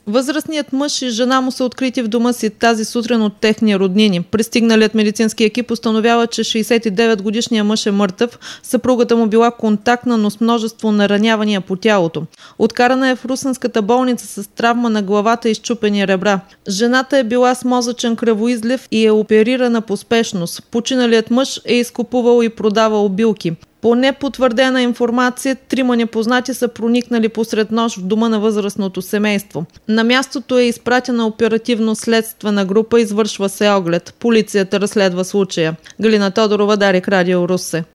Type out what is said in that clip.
Възрастният мъж и жена му са открити в дома си тази сутрин от техни роднини. Пристигналият медицински екип установява, че 69-годишният мъж е мъртъв. Съпругата му била контактна, но с множество наранявания по тялото. Откарана е в Русенската болница с травма на главата и счупени ребра. Жената е била с мозъчен кръвоизлив и е оперирана по спешност. Починалият мъж е изкупувал и продавал билки. По непотвърдена информация, 3 непознати са проникнали посред нощ в дома на възрастното семейство. На мястото е изпратена оперативно-следствена група, извършва се оглед. Полицията разследва случая. Галина Тодорова, Дарик, Радио Русе.